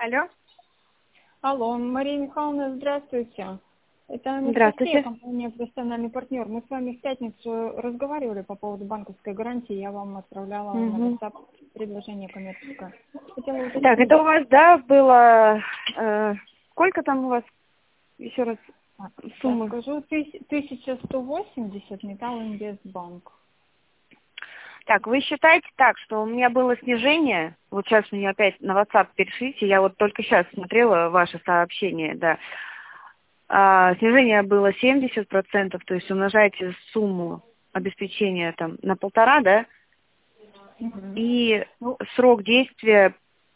Алло. Алло, Мария Михайловна, здравствуйте. Это Анастасия, Здравствуйте. компания «Профессиональный партнер». Мы с вами в пятницу разговаривали по поводу банковской гарантии. Я вам отправляла на Мгм. WhatsApp предложение коммерческое. Хотела Так, уточнить. это у вас, да, было... сколько там у вас, еще раз, Сейчас суммы? скажу, 1180, Металлинвестбанк. Так, вы считаете так, что у меня было снижение, вот сейчас мне опять на WhatsApp перешлите, я вот только сейчас смотрела ваше сообщение, да. Снижение было 70%, то есть умножаете сумму обеспечения там на 1,5, да, Угу. и Ну, срок действия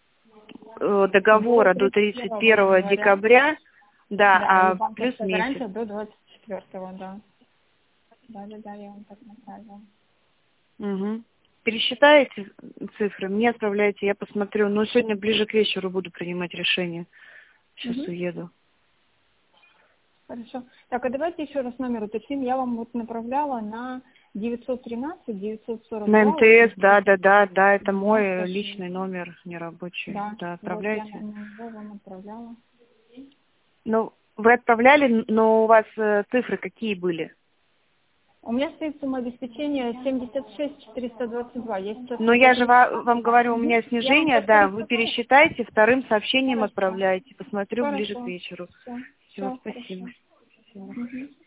до договора до 31 31 января. декабря, да, Да, и а плюс банковская месяц. гарантия до 24-го, да. Да, я вам так направила. Угу. Пересчитаете цифры, мне отправляйте, я посмотрю. Но сегодня ближе к вечеру буду принимать решение. Сейчас Угу. уеду. Хорошо. Так, а давайте еще раз номер уточним. Я вам вот направляла на 913 На 942 МТС, да, 86 да, да, да, это мой 96. личный номер нерабочий. Да, Да, вот я на отправляйте. него вам отправляла. Ну, вы отправляли, но у вас цифры какие были? У меня стоит сумма обеспечения 76 422. Я сейчас Но вот я это... же вам говорю, у меня Я вам снижение, сейчас да, вы пересказала. пересчитайте, вторым сообщением Хорошо. отправляйте. Посмотрю ближе к Хорошо. вечеру. Все, Все, все, спасибо. хорошо. Всего. Мгм.